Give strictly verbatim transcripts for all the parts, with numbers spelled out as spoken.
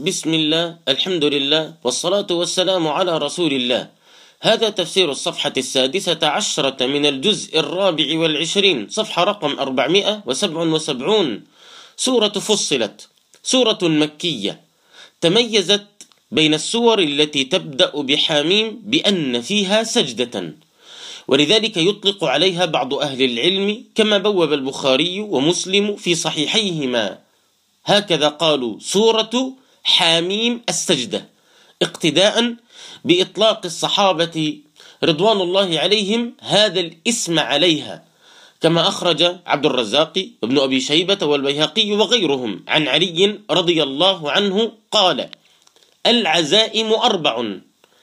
بسم الله، الحمد لله، والصلاة والسلام على رسول الله. هذا تفسير الصفحة السادسة عشرة من الجزء الرابع والعشرين، صفحة رقم أربعمائة وسبعة وسبعون. سورة فصلت، سورة مكية تميزت بين السور التي تبدأ بحاميم بأن فيها سجدة، ولذلك يطلق عليها بعض أهل العلم كما بوب البخاري ومسلم في صحيحيهما، هكذا قالوا: سورة حاميم السجدة، اقتداء بإطلاق الصحابة رضوان الله عليهم هذا الاسم عليها، كما أخرج عبد الرزاق وابن أبي شيبة والبيهقي وغيرهم عن علي رضي الله عنه قال: العزائم أربع.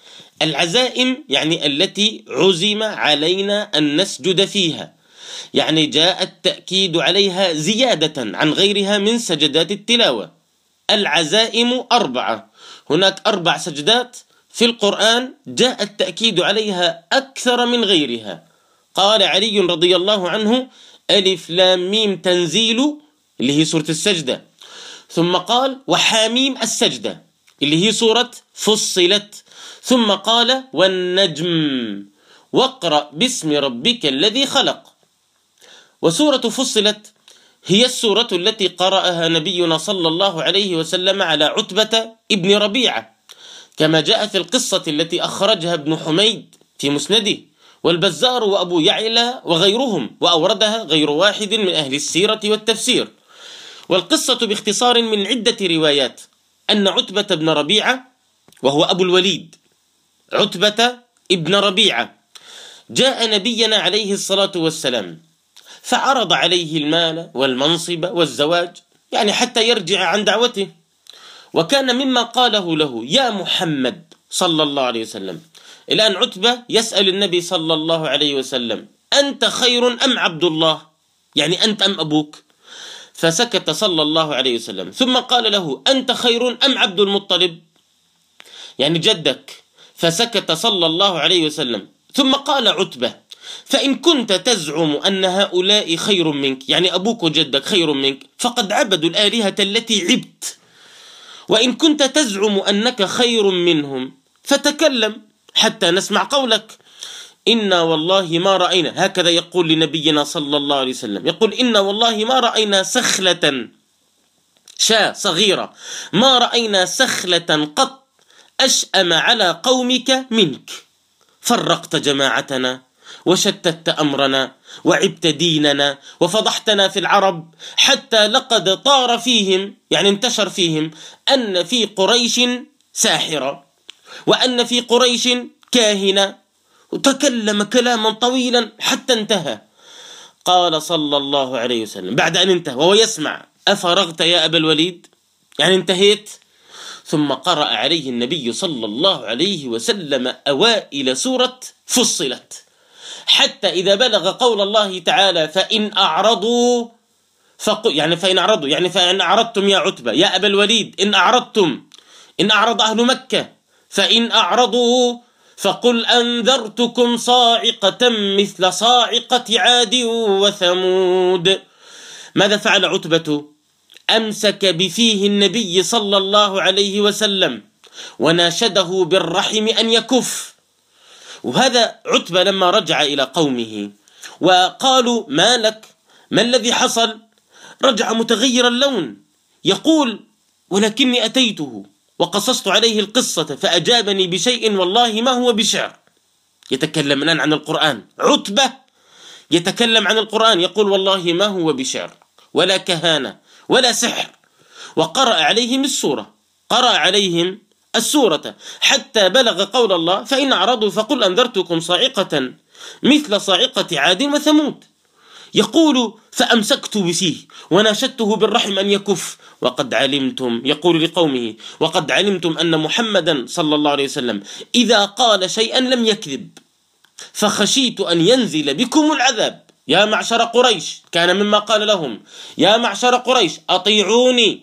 العزائم يعني التي عزم علينا أن نسجد فيها، يعني جاء التأكيد عليها زيادة عن غيرها من سجدات التلاوة. العزائم أربعة، هناك أربع سجدات في القرآن جاء التأكيد عليها أكثر من غيرها. قال علي رضي الله عنه: ألف لام ميم تنزيل، اللي هي سورة السجدة. ثم قال: وحاميم السجدة، اللي هي سورة فصلت. ثم قال: والنجم، واقرأ باسم ربك الذي خلق. وسورة فصلت هي السورة التي قرأها نبينا صلى الله عليه وسلم على عتبة ابن ربيعة، كما جاء في القصة التي أخرجها ابن حميد في مسنده والبزار وأبو يعلى وغيرهم، وأوردها غير واحد من أهل السيرة والتفسير. والقصة باختصار من عدة روايات أن عتبة ابن ربيعة، وهو أبو الوليد عتبة ابن ربيعة، جاء نبينا عليه الصلاة والسلام فعرض عليه المال والمنصب والزواج، يعني حتى يرجع عن دعوته. وكان مما قاله له: يا محمد صلى الله عليه وسلم. الآن عتبة يسأل النبي صلى الله عليه وسلم: أنت خير أم عبد الله؟ يعني أنت أم أبوك؟ فسكت صلى الله عليه وسلم، ثم قال له: أنت خير أم عبد المطلب؟ يعني جدك. فسكت صلى الله عليه وسلم، ثم قال عتبة: فإن كنت تزعم أن هؤلاء خير منك، يعني أبوك وجدك خير منك، فقد عبدوا الآلهة التي عبت. وإن كنت تزعم أنك خير منهم فتكلم حتى نسمع قولك. إنا والله ما رأينا، هكذا يقول لنبينا صلى الله عليه وسلم، يقول: إنا والله ما رأينا سخلة، شاة صغيرة، ما رأينا سخلة قط أشأم على قومك منك. فرقت جماعتنا وشتت أمرنا وعبت ديننا وفضحتنا في العرب، حتى لقد طار فيهم، يعني انتشر فيهم، أن في قريش ساحرة، وأن في قريش كاهنة. وتكلم كلاما طويلا حتى انتهى. قال صلى الله عليه وسلم بعد أن انتهى وهو يسمع: أفرغت يا أبا الوليد؟ يعني انتهيت؟ ثم قرأ عليه النبي صلى الله عليه وسلم أوائل سورة فصلت، حتى إذا بلغ قول الله تعالى: فإن أعرضوا فقل، يعني فإن أعرضوا، يعني فإن أعرضتم يا عتبة يا أبا الوليد، إن أعرضتم، إن أعرض أهل مكة، فإن أعرضوا فقل أنذرتكم صاعقة مثل صاعقة عاد وثمود. ماذا فعل عتبة؟ أمسك بفيه النبي صلى الله عليه وسلم وناشده بالرحم أن يكف. وهذا عتبة لما رجع إلى قومه وقالوا: ما لك؟ ما الذي حصل؟ رجع متغير اللون، يقول: ولكني أتيته وقصصت عليه القصة فأجابني بشيء والله ما هو بشعر. يتكلم الآن عن القرآن، عتبة يتكلم عن القرآن، يقول: والله ما هو بشعر ولا كهانة ولا سحر. وقرأ عليهم السورة، قرأ عليهم السورة حتى بلغ قول الله: فإن أعرضوا فقل أنذرتكم صاعقة مثل صاعقة عاد وثمود. يقول: فأمسكت بفيه وناشدته بالرحم أن يكف، وقد علمتم، يقول لقومه: وقد علمتم أن محمدا صلى الله عليه وسلم إذا قال شيئا لم يكذب، فخشيت أن ينزل بكم العذاب. يا معشر قريش، كان مما قال لهم: يا معشر قريش أطيعوني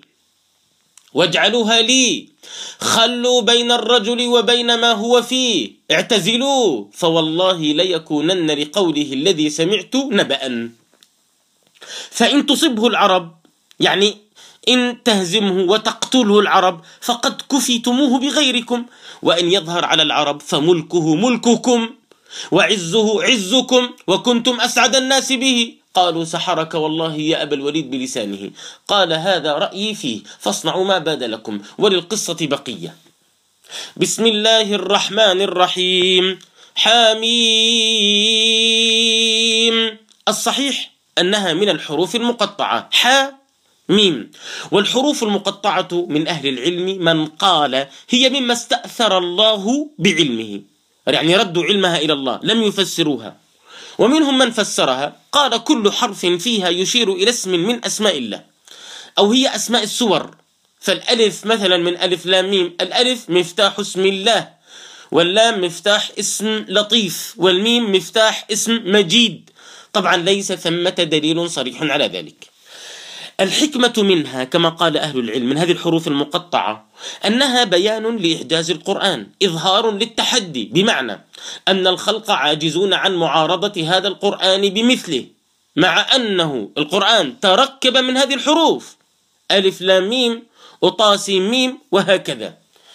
واجعلوها لي، خلوا بين الرجل وبين ما هو فيه، اعتزلوا، فوالله ليكونن لقوله الذي سمعت نبأ. فإن تصبه العرب، يعني إن تهزمه وتقتله العرب فقد كفيتموه بغيركم، وإن يظهر على العرب فملكه ملككم وعزه عزكم وكنتم أسعد الناس به. قالوا سحرك والله يا أبا الوليد بلسانه. قال هذا رأيي فيه فاصنعوا ما بدا لكم، وللقصة بقية. بسم الله الرحمن الرحيم. حميم. الصحيح أنها من الحروف المقطعة، حا ميم. والحروف المقطعة من أهل العلم من قال هي مما استأثر الله بعلمه، يعني ردوا علمها إلى الله لم يفسروها. ومنهم من فسرها قال كل حرف فيها يشير إلى اسم من أسماء الله، أو هي أسماء السور. فالألف مثلا من ألف لام ميم، الألف مفتاح اسم الله، واللام مفتاح اسم لطيف، والميم مفتاح اسم مجيد. طبعا ليس ثمة دليل صريح على ذلك. الحكمة منها كما قال أهل العلم من هذه الحروف المقطعة أنها بيان لإعجاز القرآن، إظهار للتحدي، بمعنى أن الخلق عاجزون عن معارضة هذا القرآن بمثله، مع أنه القرآن تركب من هذه الحروف ألف لام ميم وطاسيم ميم وهكذا.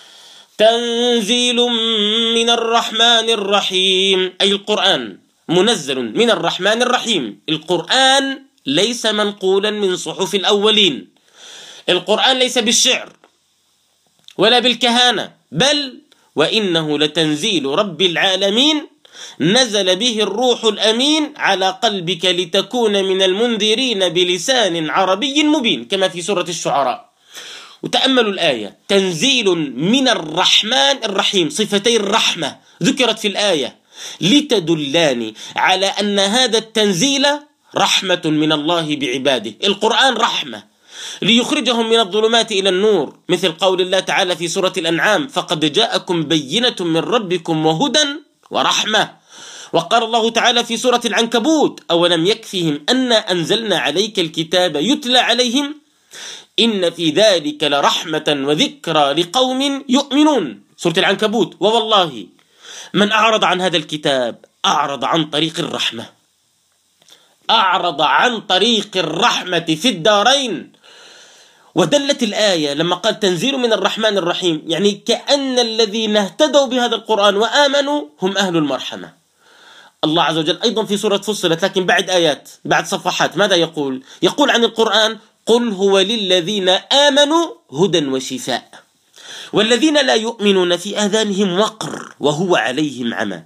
تنزيل من الرحمن الرحيم، أي القرآن منزل من الرحمن الرحيم. القرآن ليس منقولا من صحف الأولين، القرآن ليس بالشعر ولا بالكهانة، بل وإنه لتنزيل رب العالمين نزل به الروح الأمين على قلبك لتكون من المنذرين بلسان عربي مبين، كما في سورة الشعراء. وتأملوا الآية، تنزيل من الرحمن الرحيم، صفتي الرحمة ذكرت في الآية لتدلاني على أن هذا التنزيل رحمة من الله بعباده. القرآن رحمة ليخرجهم من الظلمات إلى النور، مثل قول الله تعالى في سورة الأنعام فقد جاءكم بينة من ربكم وهدى ورحمة. وقال الله تعالى في سورة العنكبوت أولم يكفهم أن أنزلنا عليك الكتاب يتلى عليهم إن في ذلك لرحمة وذكرى لقوم يؤمنون، سورة العنكبوت. ووالله من أعرض عن هذا الكتاب أعرض عن طريق الرحمة، أعرض عن طريق الرحمة في الدارين. ودلت الآية لما قال تنزيل من الرحمن الرحيم، يعني كأن الذين اهتدوا بهذا القرآن وآمنوا هم أهل المرحمة. الله عز وجل أيضا في سورة فصلت لكن بعد آيات بعد صفحات ماذا يقول؟ يقول عن القرآن قل هو للذين آمنوا هدى وشفاء والذين لا يؤمنون في آذانهم وقر وهو عليهم عمى.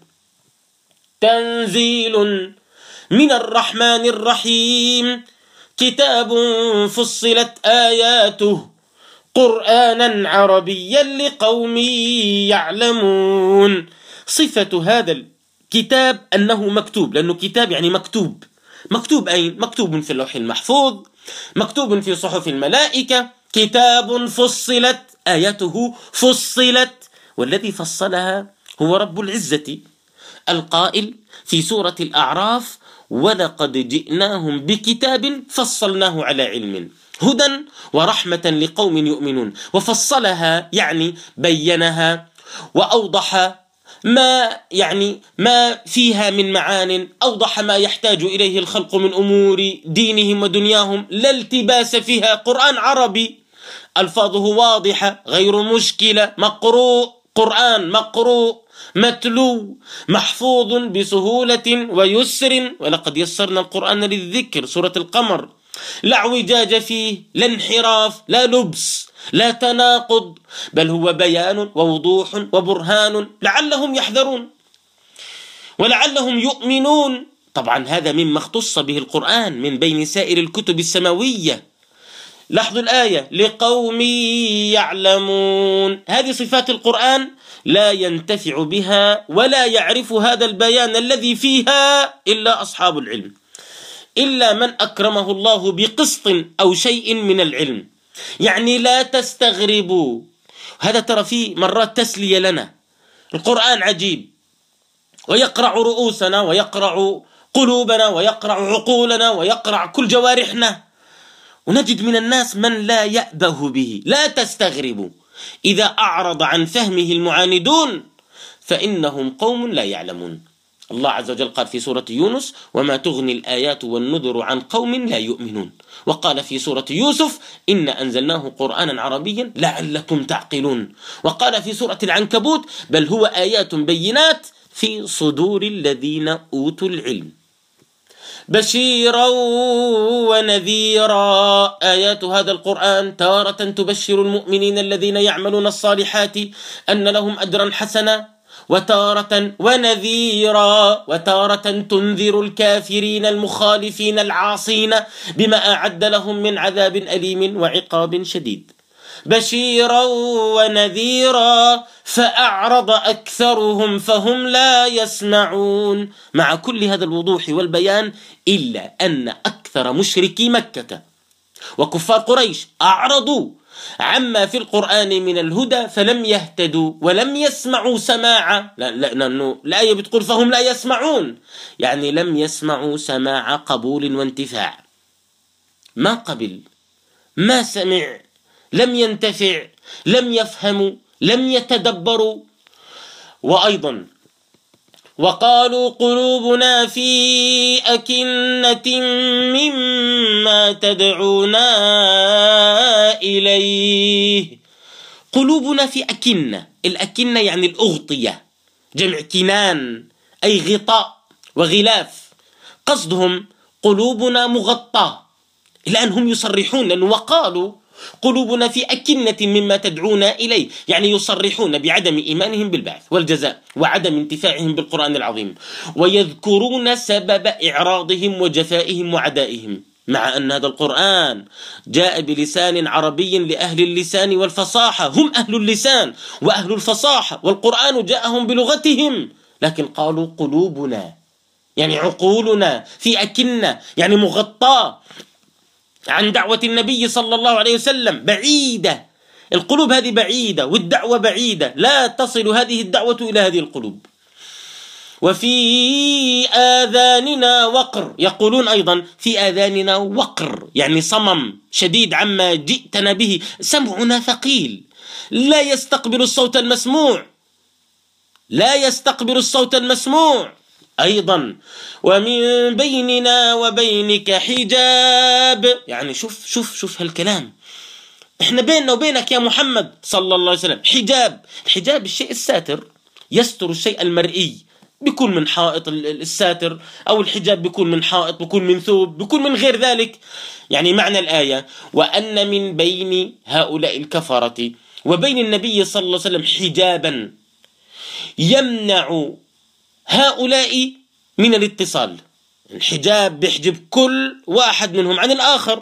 تنزيل من الرحمن الرحيم كتاب فصلت آياته قرآنا عربيا لقوم يعلمون. صفة هذا الكتاب أنه مكتوب، لأنه كتاب يعني مكتوب. مكتوب أين؟ مكتوب في اللوح المحفوظ، مكتوب في صحف الملائكة. كتاب فصلت آياته فصلت، والذي فصلها هو رب العزة القائل في سورة الأعراف ولقد جئناهم بكتاب فصلناه على علم هدى ورحمة لقوم يؤمنون. وفصلها يعني بينها وأوضح ما يعني ما فيها من معان، أوضح ما يحتاج إليه الخلق من أمور دينهم ودنياهم، لا التباس فيها. قرآن عربي ألفاظه واضحة غير مشكلة، مقروء، قرآن مقروء متلو محفوظ بسهولة ويسر. ولقد يسرنا القرآن للذكر، سورة القمر. لا اعوجاج فيه، لا انحراف، لا لبس، لا تناقض، بل هو بيان ووضوح وبرهان لعلهم يحذرون ولعلهم يؤمنون. طبعا هذا مما اختص به القرآن من بين سائر الكتب السماوية. لاحظوا الآية لقوم يعلمون، هذه صفات القرآن لا ينتفع بها ولا يعرف هذا البيان الذي فيها إلا أصحاب العلم، إلا من أكرمه الله بقسط أو شيء من العلم. يعني لا تستغربوا، هذا ترى فيه مرات تسلية لنا. القرآن عجيب ويقرع رؤوسنا ويقرع قلوبنا ويقرع عقولنا ويقرع كل جوارحنا، ونجد من الناس من لا يأبه به. لا تستغربوا، إذا أعرض عن فهمه المعاندون فإنهم قوم لا يعلمون. الله عز وجل قال في سورة يونس: وما تغني الآيات والنذر عن قوم لا يؤمنون. وقال في سورة يوسف: إنا أنزلناه قرآنا عربيا لعلكم تعقلون. وقال في سورة العنكبوت: بل هو آيات بينات في صدور الذين أوتوا العلم. بشيرا ونذيرا. آيات هذا القرآن تارة تبشر المؤمنين الذين يعملون الصالحات أن لهم أجرا حسنا، وتارة ونذيرا، وتارة تنذر الكافرين المخالفين العاصين بما أعد لهم من عذاب أليم وعقاب شديد. بشيرا ونذيرا فأعرض أكثرهم فهم لا يسمعون. مع كل هذا الوضوح والبيان، إلا أن أكثر مشركي مكة وكفار قريش أعرضوا عما في القرآن من الهدى فلم يهتدوا ولم يسمعوا سماعا، لأنه الآية بتقول فهم لا يسمعون، يعني لم يسمعوا سماع قبول وانتفاع. ما قبل، ما سمع، لم ينتفع، لم يفهموا، لم يتدبروا. وأيضا وقالوا قلوبنا في أكنة مما تدعونا إليه. قلوبنا في أكنة، الأكنة يعني الأغطية، جمع كنان أي غطاء وغلاف. قصدهم قلوبنا مغطاة. الآن هم يصرحون، لأنه وقالوا قلوبنا في أكنة مما تدعونا إليه، يعني يصرحون بعدم إيمانهم بالبعث والجزاء وعدم انتفاعهم بالقرآن العظيم، ويذكرون سبب إعراضهم وجفائهم وعدائهم، مع أن هذا القرآن جاء بلسان عربي لأهل اللسان والفصاحة، هم أهل اللسان وأهل الفصاحة، والقرآن جاءهم بلغتهم، لكن قالوا قلوبنا يعني عقولنا في أكنة، يعني مغطاة عن دعوة النبي صلى الله عليه وسلم، بعيدة. القلوب هذه بعيدة والدعوة بعيدة، لا تصل هذه الدعوة إلى هذه القلوب. وفي آذاننا وقر، يقولون أيضا في آذاننا وقر، يعني صمم شديد عما جئتنا به، سمعنا ثقيل لا يستقبل الصوت المسموع، لا يستقبل الصوت المسموع. أيضا ومن بيننا وبينك حجاب، يعني شوف شوف شوف هالكلام، احنا بيننا وبينك يا محمد صلى الله عليه وسلم حجاب. الحجاب الشيء الساتر، يستر الشيء المرئي، بيكون من حائط الساتر، أو الحجاب بيكون من حائط، بيكون من ثوب، بيكون من غير ذلك. يعني معنى الآية: وأن من بين هؤلاء الكفرة وبين النبي صلى الله عليه وسلم حجابا يمنع هؤلاء من الاتصال. الحجاب بيحجب كل واحد منهم عن الآخر،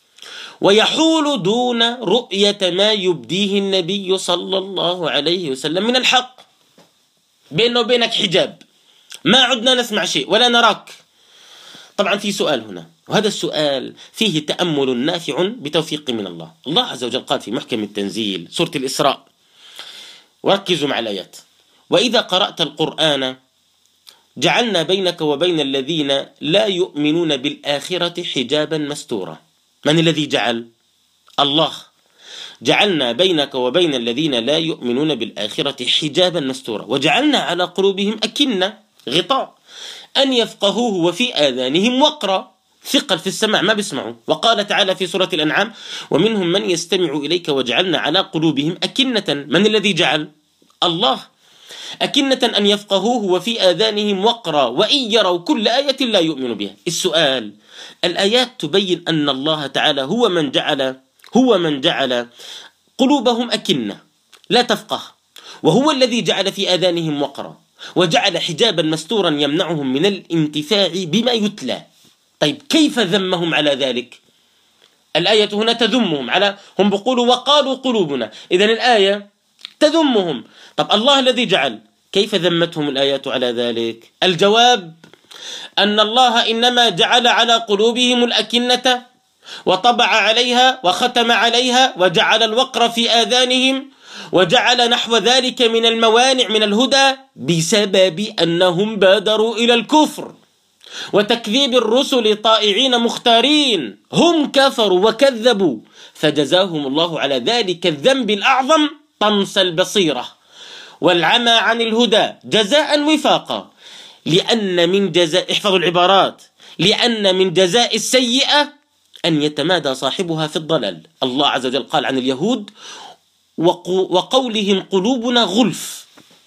ويحول دون رؤية ما يبديه النبي صلى الله عليه وسلم من الحق. بيننا وبينك حجاب، ما عدنا نسمع شيء ولا نراك. طبعا في سؤال هنا، وهذا السؤال فيه تأمل نافع بتوفيق من الله. الله عز وجل قال في محكم التنزيل سورة الإسراء، وركزوا مع الآيات: وإذا قرأت القرآن جعلنا بينك وبين الذين لا يؤمنون بالآخرة حجابا مستورا. من الذي جعل؟ الله. جعلنا بينك وبين الذين لا يؤمنون بالآخرة حجابا مستورا، وجعلنا على قلوبهم أكنة، غطاء، أن يفقهوه، وفي آذانهم وقرا، ثقل في السماع، ما بيسمعوا. وقال تعالى في سورة الأنعام: ومنهم من يستمع إليك وجعلنا على قلوبهم أكنة. من الذي جعل؟ الله. أكنة أن يفقهوه وفي آذانهم وقرا وإن يروا كل آية لا يؤمنوا بها. السؤال: الآيات تبين أن الله تعالى هو من جعل هو من جعل قلوبهم أكنة لا تفقه، وهو الذي جعل في آذانهم وقرا، وجعل حجابا مستورا يمنعهم من الانتفاع بما يتلى. طيب كيف ذمهم على ذلك؟ الآية هنا تذمهم على، هم بيقولوا وقالوا قلوبنا، إذن الآية تذمهم. طب الله الذي جعل، كيف ذمتهم الآيات على ذلك؟ الجواب: أن الله إنما جعل على قلوبهم الأكنة وطبع عليها وختم عليها وجعل الوقر في آذانهم وجعل نحو ذلك من الموانع من الهدى بسبب أنهم بادروا إلى الكفر وتكذيب الرسل طائعين مختارين، هم كفروا وكذبوا، فجزاهم الله على ذلك الذنب الأعظم طمس البصيرة والعمى عن الهدى جزاء وفاقا. لأن من جزاء، احفظوا العبارات، لأن من جزاء السيئة أن يتمادى صاحبها في الضلال. الله عز وجل قال عن اليهود: وقولهم قلوبنا غلف.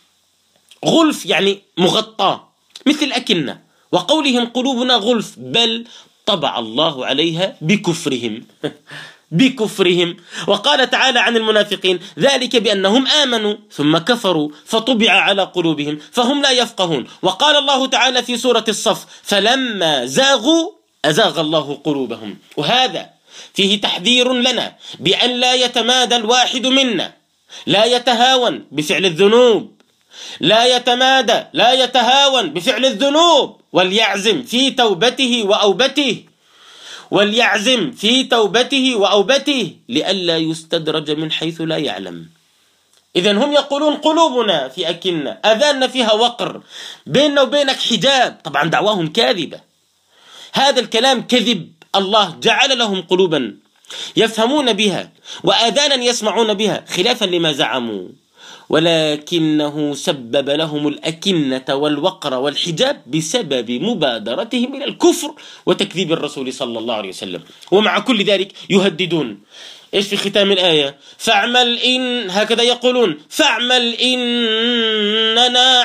غلف يعني مغطى مثل الأكنة. وقولهم قلوبنا غلف، بل طبع الله عليها بكفرهم بكفرهم. وقال تعالى عن المنافقين: ذلك بأنهم آمنوا ثم كفروا فطبع على قلوبهم فهم لا يفقهون. وقال الله تعالى في سورة الصف: فلما زاغوا أزاغ الله قلوبهم. وهذا فيه تحذير لنا بأن لا يتمادى الواحد منا، لا يتهاون بفعل الذنوب، لا يتمادى لا يتهاون بفعل الذنوب، وليعزم في توبته وأوبته وليعزم في توبته وأوبته لئلا يستدرج من حيث لا يعلم. إذن هم يقولون قلوبنا في أكنة، أذاننا فيها وقر، بيننا وبينك حجاب. طبعا دعواهم كاذبة، هذا الكلام كذب. الله جعل لهم قلوبا يفهمون بها وآذانا يسمعون بها خلافا لما زعموا، ولكنه سبب لهم الأكنة والوقر والحجاب بسبب مبادرتهم إلى الكفر وتكذيب الرسول صلى الله عليه وسلم. ومع كل ذلك يهددون. إيش في ختام الآية؟ فاعمل إن، هكذا يقولون: فاعمل إننا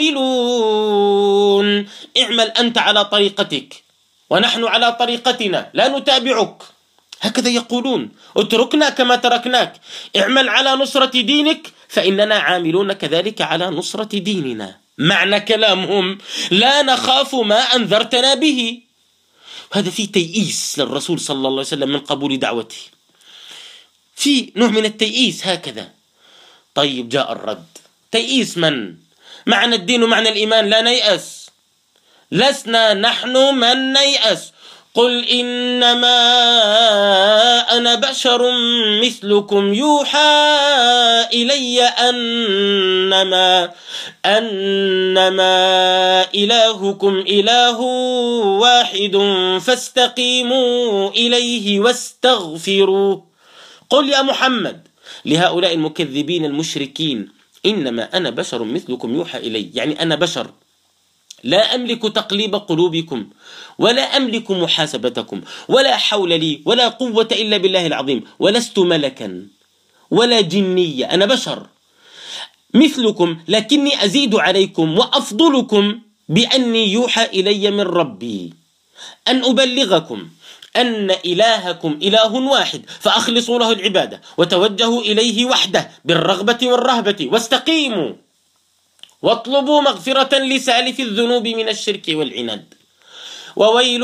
عاملون. اعمل أنت على طريقتك ونحن على طريقتنا لا نتابعك. هكذا يقولون: اتركنا كما تركناك، اعمل على نصرة دينك فإننا عاملون كذلك على نصرة ديننا. معنى كلامهم: لا نخاف ما أنذرتنا به. هذا فيه تيئيس للرسول صلى الله عليه وسلم من قبول دعوته، في نوع من التيئيس هكذا. طيب جاء الرد: تيئيس من؟ معنى الدين ومعنى الإيمان لا نيأس، لسنا نحن من نيأس. قل إنما أنا بشر مثلكم يوحى إلي أنما أنما إلهكم إله واحد فاستقيموا إليه واستغفروه. قل يا محمد لهؤلاء المكذبين المشركين: إنما أنا بشر مثلكم يوحى إلي، يعني أنا بشر، لا أملك تقليب قلوبكم ولا أملك محاسبتكم، ولا حول لي ولا قوة إلا بالله العظيم، ولست ملكا ولا جنية، أنا بشر مثلكم، لكني أزيد عليكم وأفضلكم بأني يوحى إلي من ربي أن أبلغكم أن إلهكم إله واحد فأخلصوا له العبادة وتوجهوا إليه وحده بالرغبة والرهبة، واستقيموا واطلبوا مغفرة لسالف الذنوب من الشرك والعناد. وويل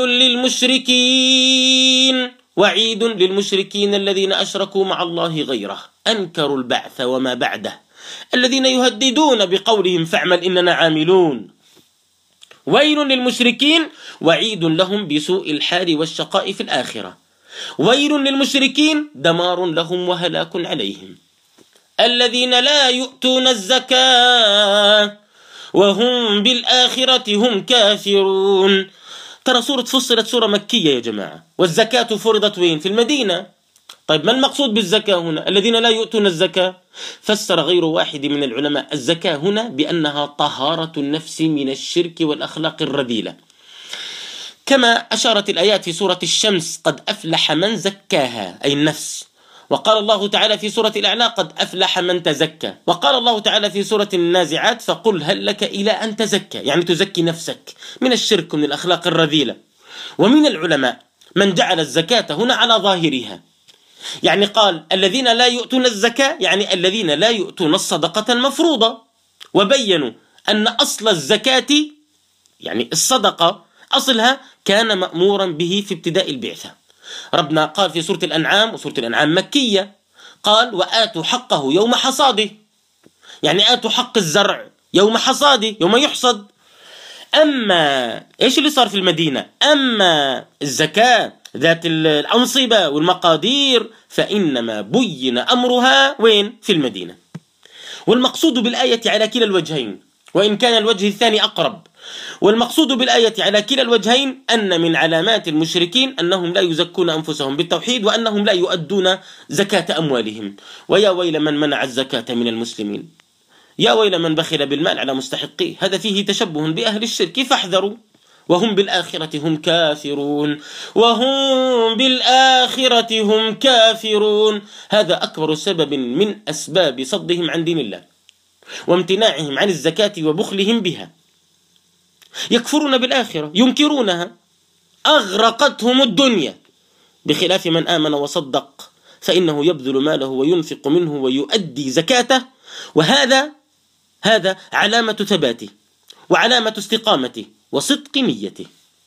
للمشركين، وعيد للمشركين الذين أشركوا مع الله غيره، أنكروا البعث وما بعده، الذين يهددون بقولهم فاعمل إننا عاملون. ويل للمشركين، وعيد لهم بسوء الحال والشقاء في الآخرة. ويل للمشركين، دمار لهم وهلاك عليهم. الذين لا يؤتون الزكاة وهم بالآخرة هم كافرون. ترى سورة فصلت سورة مكية يا جماعة، والزكاة فرضت وين؟ في المدينة. طيب ما المقصود بالزكاة هنا؟ الذين لا يؤتون الزكاة، فسر غير واحد من العلماء الزكاة هنا بأنها طهارة النفس من الشرك والأخلاق الرذيلة، كما أشارت الآيات في سورة الشمس: قد أفلح من زكاها، أي النفس. وقال الله تعالى في سورة الأعلى: قد أفلح من تزكى. وقال الله تعالى في سورة النازعات: فقل هل لك إلى أن تزكى، يعني تزكي نفسك من الشرك ومن الأخلاق الرذيلة. ومن العلماء من جعل الزكاة هنا على ظاهرها، يعني قال الذين لا يؤتون الزكاة يعني الذين لا يؤتون الصدقة المفروضة، وبينوا أن أصل الزكاة يعني الصدقة أصلها كان مأمورا به في ابتداء البعثة. ربنا قال في سورة الأنعام، وسورة الأنعام مكية، قال: وآتوا حقه يوم حصاده، يعني آتوا حق الزرع يوم حصاده، يوم يحصد. أما إيش اللي صار في المدينة؟ أما الزكاة ذات الأنصبة والمقادير فإنما بين أمرها وين؟ في المدينة. والمقصود بالآية على كلا الوجهين، وإن كان الوجه الثاني أقرب. والمقصود بالآية على كلا الوجهين أن من علامات المشركين أنهم لا يزكون أنفسهم بالتوحيد، وأنهم لا يؤدون زكاة أموالهم. ويا ويل من منع الزكاة من المسلمين، يا ويل من بخل بالمال على مستحقيه، هذا فيه تشبه بأهل الشرك فاحذروا. وهم بالآخرة هم كافرون، وهم بالآخرة هم كافرون. هذا أكبر سبب من أسباب صدهم عن دين الله وامتناعهم عن الزكاة وبخلهم بها. يكفرون بالآخرة، ينكرونها، أغرقتهم الدنيا، بخلاف من آمن وصدق فإنه يبذل ماله وينفق منه ويؤدي زكاته، وهذا هذا علامة ثباته وعلامة استقامته وصدق نيته.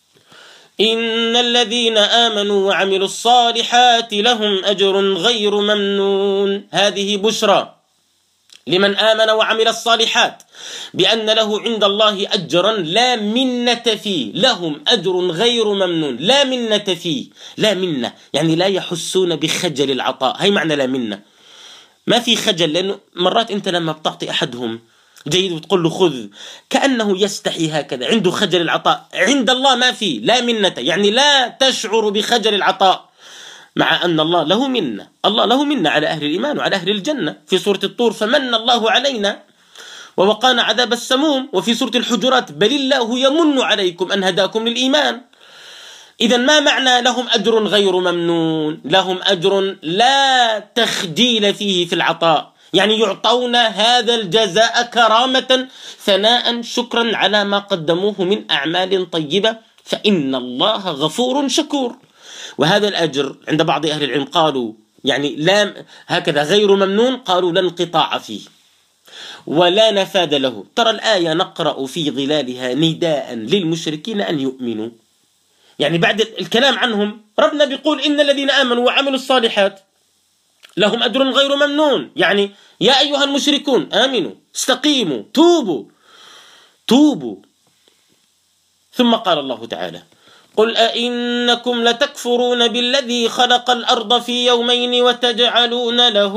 إن الذين آمنوا وعملوا الصالحات لهم أجر غير ممنون. هذه بشرى لمن آمن وعمل الصالحات بأن له عند الله أجرا لا منة فيه، لهم أجر غير ممنون. لا منة فيه، لا منة يعني لا يحسون بخجل العطاء، هي معنى لا منة. ما في خجل، لأنه مرات أنت لما بتعطي أحدهم جيد وتقول له خذ كأنه يستحي هكذا، عنده خجل العطاء. عند الله ما في، لا منة يعني لا تشعر بخجل العطاء، مع أن الله له منة. الله له منة على أهل الإيمان وعلى أهل الجنة في سورة الطور فمن الله علينا ووقانا عذاب السموم، وفي سورة الحجرات بل الله يمن عليكم أن هداكم للإيمان. إذا ما معنى لهم أجر غير ممنون؟ لهم أجر لا تخجيل فيه في العطاء، يعني يعطون هذا الجزاء كرامة ثناء شكرا على ما قدموه من أعمال طيبة، فإن الله غفور شكور. وهذا الأجر عند بعض أهل العلم قالوا يعني لا هكذا غير ممنون، قالوا لا انقطاع فيه ولا نفاد له. ترى الآية نقرأ في ظلالها نداء للمشركين أن يؤمنوا، يعني بعد الكلام عنهم ربنا بيقول إن الذين آمنوا وعملوا الصالحات لهم أجر غير ممنون، يعني يا أيها المشركون آمنوا استقيموا توبوا توبوا. ثم قال الله تعالى قل أئنكم لتكفرون بالذي خلق الأرض في يومين وتجعلون له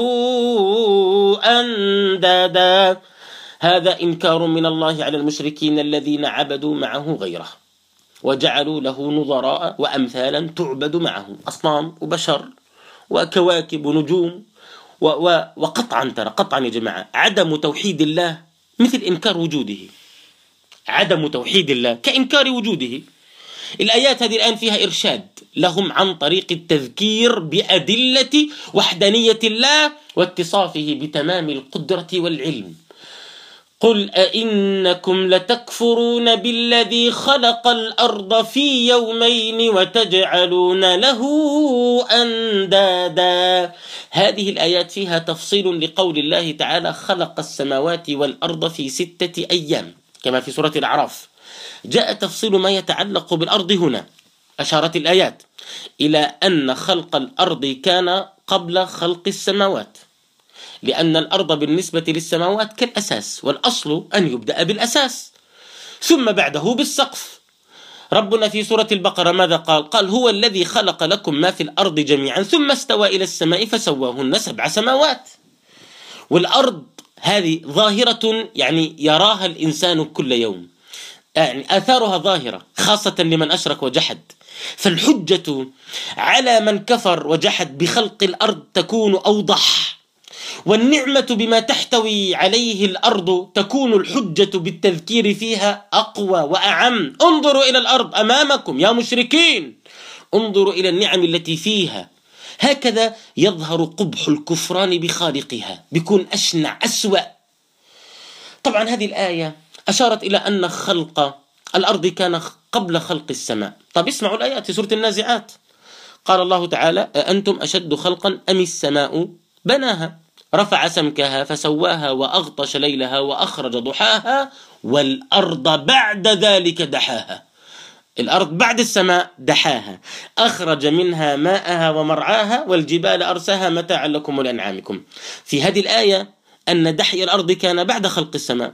أندادا. هذا إنكار من الله على المشركين الذين عبدوا معه غيره وجعلوا له نظراء وأمثالا تعبد معه، أصنام وبشر وكواكب ونجوم و و وقطعا ترى قطعا يا جماعة عدم توحيد الله مثل إنكار وجوده، عدم توحيد الله كإنكار وجوده. الآيات هذه الآن فيها إرشاد لهم عن طريق التذكير بأدلة وحدانية الله واتصافه بتمام القدرة والعلم. قل أئنكم لتكفرون بالذي خلق الأرض في يومين وتجعلون له أندادا. هذه الآيات فيها تفصيل لقول الله تعالى خلق السماوات والأرض في ستة أيام كما في سورة الأعراف. جاء تفصيل ما يتعلق بالأرض هنا. أشارت الآيات إلى أن خلق الأرض كان قبل خلق السماوات، لأن الأرض بالنسبة للسماوات كالأساس، والأصل أن يبدأ بالأساس ثم بعده بالسقف. ربنا في سورة البقرة ماذا قال؟ قال هو الذي خلق لكم ما في الأرض جميعا ثم استوى إلى السماء فسواهن سبع سماوات. والأرض هذه ظاهرة يعني يراها الإنسان كل يوم، يعني آثارها ظاهرة خاصة لمن أشرك وجحد. فالحجة على من كفر وجحد بخلق الأرض تكون أوضح، والنعمة بما تحتوي عليه الأرض تكون الحجة بالتذكير فيها أقوى وأعم. انظروا إلى الأرض أمامكم يا مشركين، انظروا إلى النعم التي فيها. هكذا يظهر قبح الكفران بخالقها، بيكون أشنع أسوأ. طبعا هذه الآية أشارت إلى أن خلق الأرض كان قبل خلق السماء. طب اسمعوا الآيات في سورة النازعات. قال الله تعالى أأنتم أشد خلقا أم السماء بناها رفع سمكها فسواها وأغطش ليلها وأخرج ضحاها والأرض بعد ذلك دحاها. الأرض بعد السماء دحاها، أخرج منها ماءها ومرعاها والجبال أرساها متاعا لكم ولأنعامكم. في هذه الآية أن دحي الأرض كان بعد خلق السماء.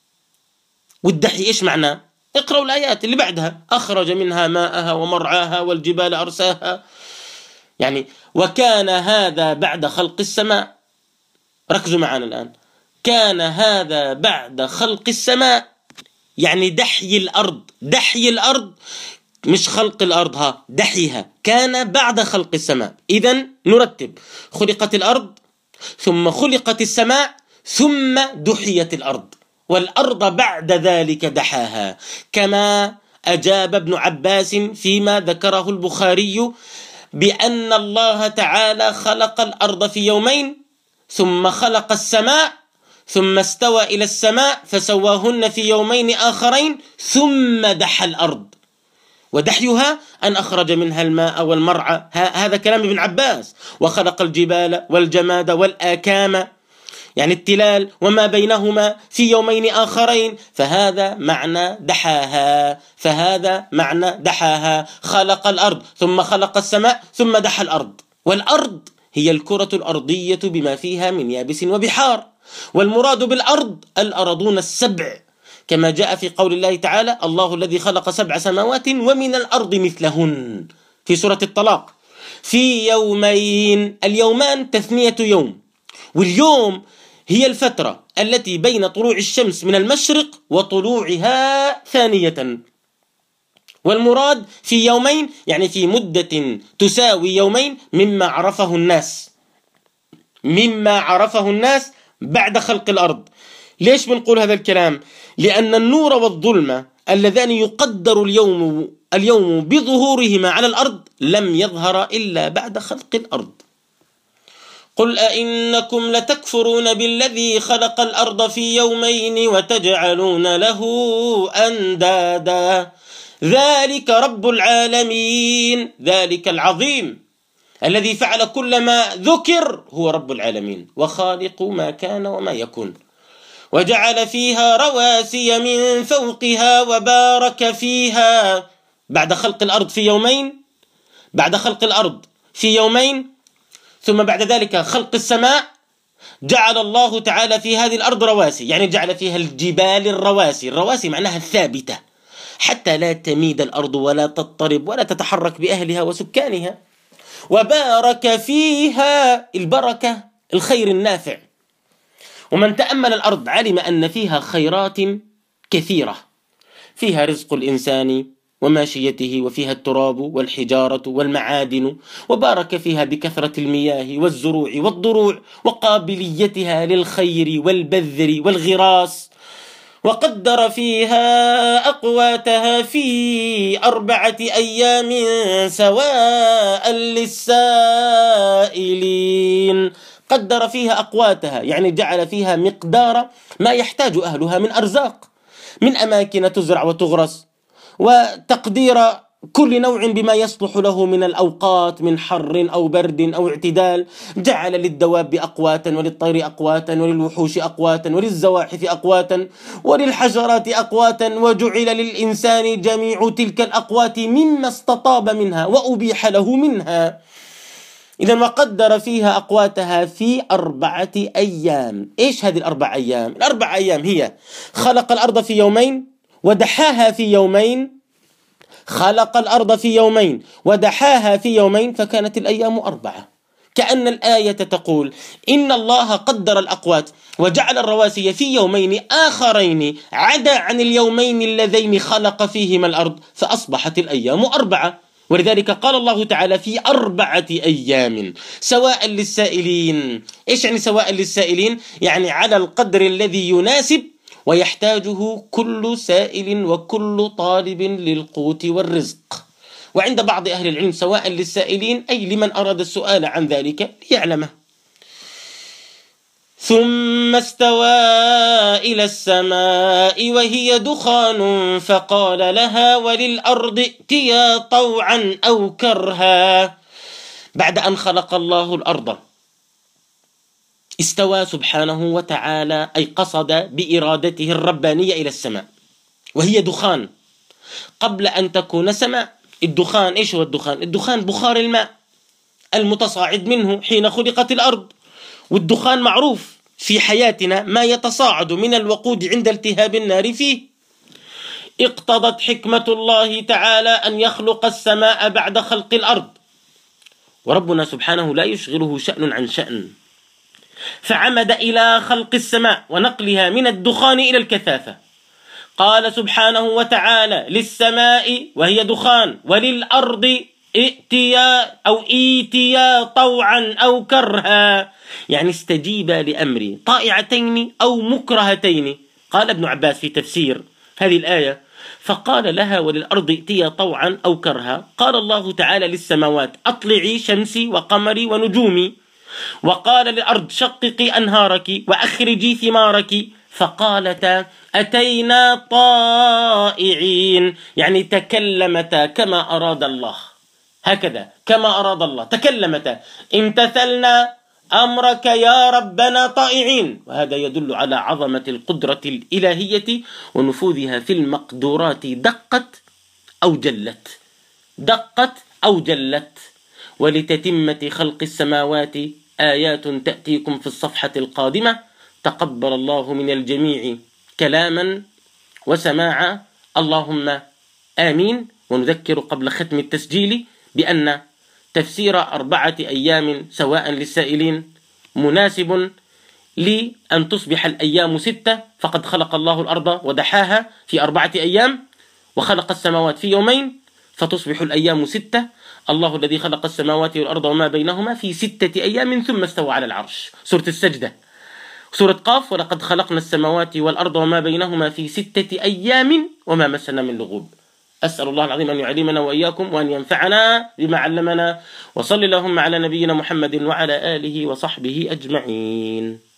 والدحي إيش معناه؟ اقرأوا الآيات اللي بعدها. أخرج منها ماءها ومرعاها والجبال أرساها، يعني وكان هذا بعد خلق السماء. ركزوا معنا الآن، كان هذا بعد خلق السماء، يعني دحي الأرض. دحي الأرض مش خلق الأرض، ها دحيها كان بعد خلق السماء. إذن نرتب: خلقت الأرض ثم خلقت السماء ثم دحيت الأرض، والأرض بعد ذلك دحاها، كما أجاب ابن عباس فيما ذكره البخاري بأن الله تعالى خلق الأرض في يومين، ثم خلق السماء، ثم استوى إلى السماء فسواهن في يومين آخرين، ثم دحى الأرض. ودحيها أن أخرج منها الماء والمرعى، هذا كلام ابن عباس. وخلق الجبال والجماد والآكام، يعني التلال وما بينهما، في يومين آخرين، فهذا معنى دحاها، فهذا معنى دحاها. خلق الأرض ثم خلق السماء ثم دحى الأرض. والأرض هي الكرة الأرضية بما فيها من يابس وبحار، والمراد بالأرض الأرضون السبع، كما جاء في قول الله تعالى: الله الذي خلق سبع سماوات ومن الأرض مثلهن، في سورة الطلاق، في يومين. اليومان تثنية يوم، واليوم هي الفترة التي بين طلوع الشمس من المشرق وطلوعها ثانية. والمراد في يومين يعني في مدة تساوي يومين مما عرفه الناس مما عرفه الناس بعد خلق الأرض. ليش بنقول هذا الكلام؟ لأن النور والظلمة اللذان يقدر اليوم اليوم بظهورهما على الأرض لم يظهر إلا بعد خلق الأرض. قل أئنكم لتكفرون بالذي خلق الأرض في يومين وتجعلون له أندادا ذلك رب العالمين، ذلك العظيم الذي فعل كل ما ذكر هو رب العالمين وخالق ما كان وما يكون. وجعل فيها رواسي من فوقها وبارك فيها، بعد خلق الأرض في يومين، بعد خلق الأرض في يومين، ثم بعد ذلك خلق السماء، جعل الله تعالى في هذه الأرض رواسي، يعني جعل فيها الجبال الرواسي. الرواسي معناها الثابتة، حتى لا تميد الأرض ولا تضطرب ولا تتحرك بأهلها وسكانها. وبارك فيها، البركة الخير النافع. ومن تأمل الأرض علم أن فيها خيرات كثيرة، فيها رزق الإنسان وماشيته، وفيها التراب والحجارة والمعادن، وبارك فيها بكثرة المياه والزروع والضروع وقابليتها للخير والبذر والغراس. وقدر فيها أقواتها في أربعة أيام سواء للسائلين. قدر فيها أقواتها يعني جعل فيها مقدار ما يحتاج أهلها من أرزاق، من أماكن تزرع وتغرس، وتقدير كل نوع بما يصلح له من الأوقات، من حر أو برد أو اعتدال. جعل للدواب أقواتا، وللطير أقواتا، وللوحوش أقواتا، وللزواحف أقواتا، وللحجرات أقواتا، وجعل للإنسان جميع تلك الأقوات مما استطاب منها وأبيح له منها. إذن وقدر فيها أقواتها في أربعة أيام. إيش هذه الأربع أيام؟ الأربع أيام هي خلق الأرض في يومين ودحاها في يومين، خلق الأرض في يومين ودحاها في يومين، فكانت الأيام أربعة. كأن الآية تقول إن الله قدر الأقوات وجعل الرواسي في يومين آخرين عدا عن اليومين اللذين خلق فيهما الأرض، فأصبحت الأيام أربعة. ولذلك قال الله تعالى في أربعة أيام سواء للسائلين. إيش يعني سواء للسائلين؟ يعني على القدر الذي يناسب ويحتاجه كل سائل وكل طالب للقوت والرزق. وعند بعض أهل العلم سواء للسائلين أي لمن أراد السؤال عن ذلك ليعلمه. ثم استوى إلى السماء وهي دخان فقال لها وللأرض ائتيا طوعا أو كرها. بعد أن خلق الله الأرض استوى سبحانه وتعالى، أي قصد بإرادته الربانية إلى السماء وهي دخان. قبل أن تكون سماء، الدخان إيش هو الدخان؟ الدخان بخار الماء المتصاعد منه حين خلقت الأرض. والدخان معروف في حياتنا ما يتصاعد من الوقود عند التهاب النار فيه. اقتضت حكمة الله تعالى أن يخلق السماء بعد خلق الأرض، وربنا سبحانه لا يشغله شأن عن شأن، فعمد إلى خلق السماء ونقلها من الدخان إلى الكثافة. قال سبحانه وتعالى للسماء وهي دخان وللأرض ائتيا أو إيتيا طوعا أو كرها، يعني استجيبا لأمري طائعتين أو مكرهتين. قال ابن عباس في تفسير هذه الآية: فقال لها وللأرض ائتيا طوعا أو كرها. قال الله تعالى للسماوات: أطلعي شمسي وقمري ونجومي. وقال للأرض: شققي أنهارك وأخرجي ثمارك. فقالتا: أتينا طائعين، يعني تكلمتا كما أراد الله، هكذا كما أراد الله تكلمتا، امتثلنا أمرك يا ربنا طائعين. وهذا يدل على عظمة القدرة الإلهية ونفوذها في المقدورات، دقت أو جلت، دقت أو جلت. ولتتمة خلق السماوات آيات تأتيكم في الصفحة القادمة. تقبل الله من الجميع كلاما وسماعا، اللهم آمين. ونذكر قبل ختم التسجيل بأن تفسير أربعة أيام سواء للسائلين مناسب لأن تصبح الأيام ستة، فقد خلق الله الأرض ودحاها في أربعة أيام، وخلق السماوات في يومين، فتصبح الأيام ستة. الله الذي خلق السماوات والأرض وما بينهما في ستة أيام ثم استوى على العرش، سورة السجدة. سورة قاف: ولقد خلقنا السماوات والأرض وما بينهما في ستة أيام وما مسنا من لغوب. أسأل الله العظيم أن يعلمنا وإياكم وأن ينفعنا بما علمنا. وصل اللهم على نبينا محمد وعلى آله وصحبه أجمعين.